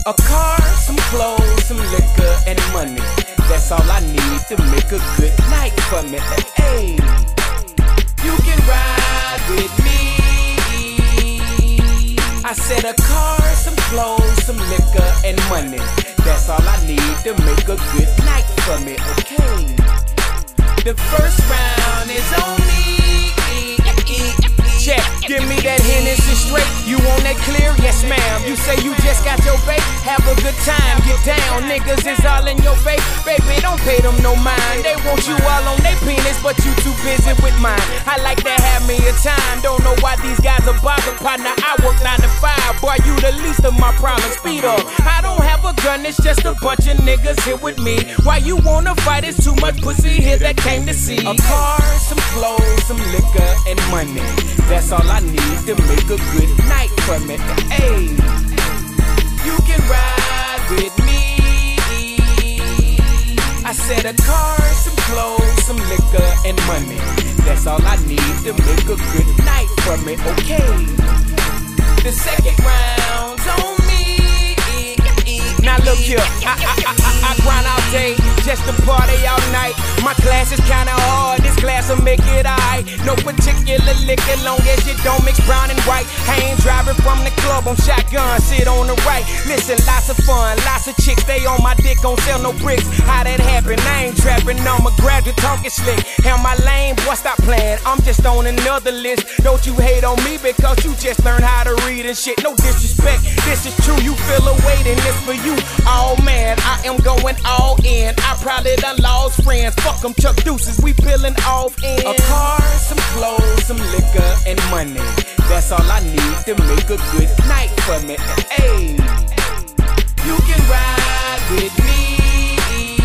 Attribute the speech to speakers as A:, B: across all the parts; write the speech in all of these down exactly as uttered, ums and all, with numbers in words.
A: A car, some clothes, some liquor, and money. That's all I need to make a good night for me. Hey, you can ride with me. I said a car, some clothes, some liquor, and money. That's all I need to make a good night for me. Okay. The first round is on me. Check, give me that Hennessy straight. You want that clear? Yes, ma'am. You say you just got your bait? Have a good time, get down. Niggas is all in your face. Baby, don't pay them no mind. They want you all on their penis, but you too busy with mine. I like to have me a time. Don't know why these guys are bothered. Partner, I work nine to five. Boy, you the least of my problems. Speed up. I don't have a gun, it's just a bunch of niggas here with me. Why you wanna fight? It's too much pussy here that came to see. A car, some clothes, some liquor, and money. That's all I need to make a good night for me. Hey, you can ride with me. I said a car, some clothes, some liquor, and money. That's all I need to make a good night for me. Okay, the second round's on me. Now look here, I, I, I, I, I grind all day just to party all night. My class is kinda hard, this class will make it alright. No particular liquor, long as it don't mix brown and white. I ain't driving from the club on shotgun, sit on the right. Listen, lots of fun, lots of chicks, they on my dick, don't sell no bricks. How that happen? I ain't trapping, I'm a graduate talking slick. Hell, my lane, boy, stop playing, I'm just on another list. Don't you hate on me because you just learned how to read and shit. No disrespect, this is true, you feel a weight and this for you. Oh man, I am going all in. I probably done lost friends. Fuck them, Chuck Deuces, we peeling off in. A car, some clothes, some liquor, and money. That's all I need to make a good night for me. Hey, you can ride with me.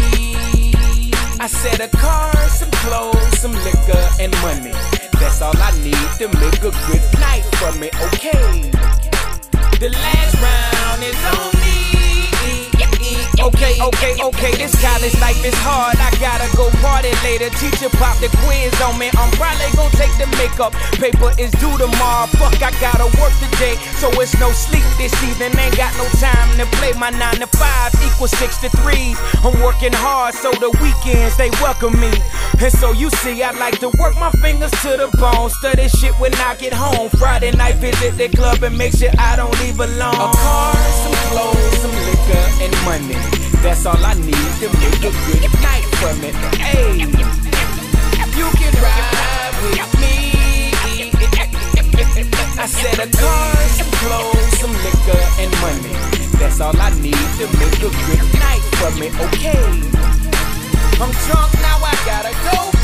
A: I said a car, some clothes, some liquor, and money. That's all I need to make a good night for me. Okay, the last round is on me. Okay, okay, okay, this college life is hard. I gotta go party later. Teacher pop the quiz on me. I'm probably gonna take the makeup. Paper is due tomorrow. Fuck, I gotta work today, so it's no sleep this evening. Ain't got no time to play. My nine to five equals six to threes. I'm working hard, so the weekends they welcome me. And so you see, I like to work my fingers to the bone. Study shit when I get home. Friday night visit the club and make sure I don't leave alone. A car, some clothes, some liquor, and money. That's all I need to make a good night for me. Hey, you can ride with me. I said a car, some clothes, some liquor, and money. That's all I need to make a good night for me. Okay, I'm drunk now, I gotta go.